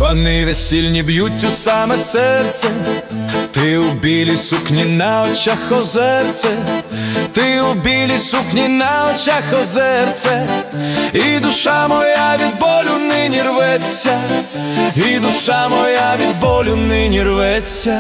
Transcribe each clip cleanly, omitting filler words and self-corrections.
Дзвони весільні б'ють у саме серце, ти у білій сукні на очах озерце, ти у білій сукні на очах озерце, і душа моя від болю нині рветься, і душа моя від болю нині рветься.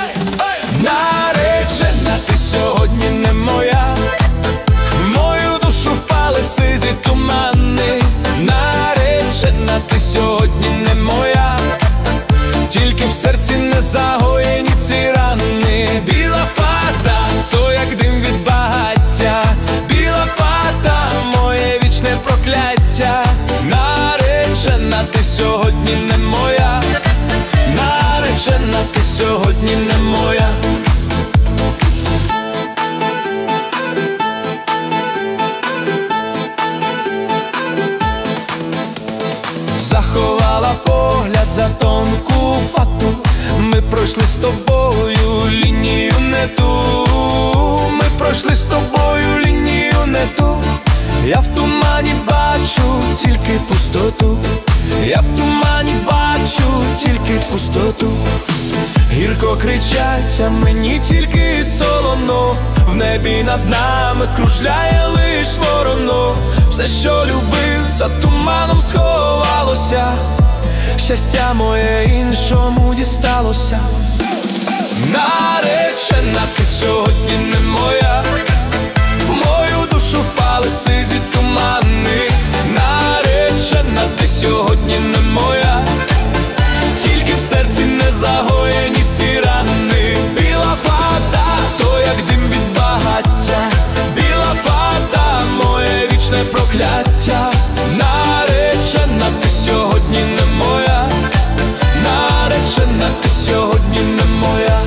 Наречена, ти сьогодні не моя, в мою душу впали сизі тумани. Наречена, ти сьогодні не моя, тільки в серці не загоєні ці рани. Біла фата, то як дим від багаття, біла фата, моє вічне прокляття. Наречена, ти сьогодні не моя, наречена, ти сьогодні не моя. Заховала погляд за тонку фату, ми пройшли з тобою лінію не ту, ми пройшли з тобою лінію не ту. Я в тумані бачу тільки пустоту, я в тумані бачу тільки пустоту. Гірко кричать, а мені тільки солоно, в небі над нами кружляє лиш вороно. Все, що любив, за туманом сховалося, щастя моє іншому дісталося. Наречена, ти сьогодні не моя, в мою душу впали сизі тумани. Наречена, ти сьогодні не моя, тільки в серці не загоєні ці рани. Біла фата, то як дим від багаття, біла фата, моє вічне прокляття. Наречена, ти сьогодні не моя, наречена, ти сьогодні не моя.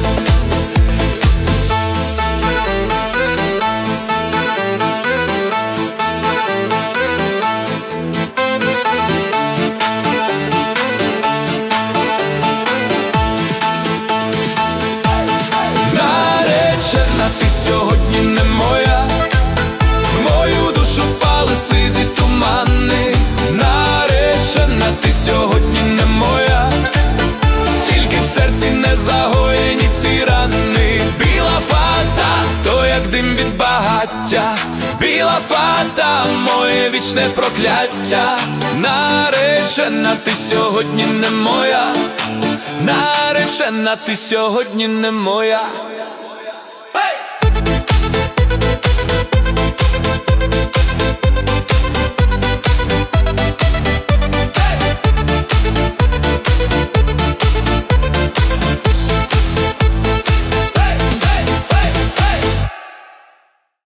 Наречена, ти сьогодні не моя, в мою душу впали сизі тумани. Наречена, ти сьогодні не моя, тільки в серці не загоєні ці рани. Біла фата, то як дим від багаття, біла фата, моє вічне прокляття. Наречена, ти сьогодні не моя, наречена, ти сьогодні не моя.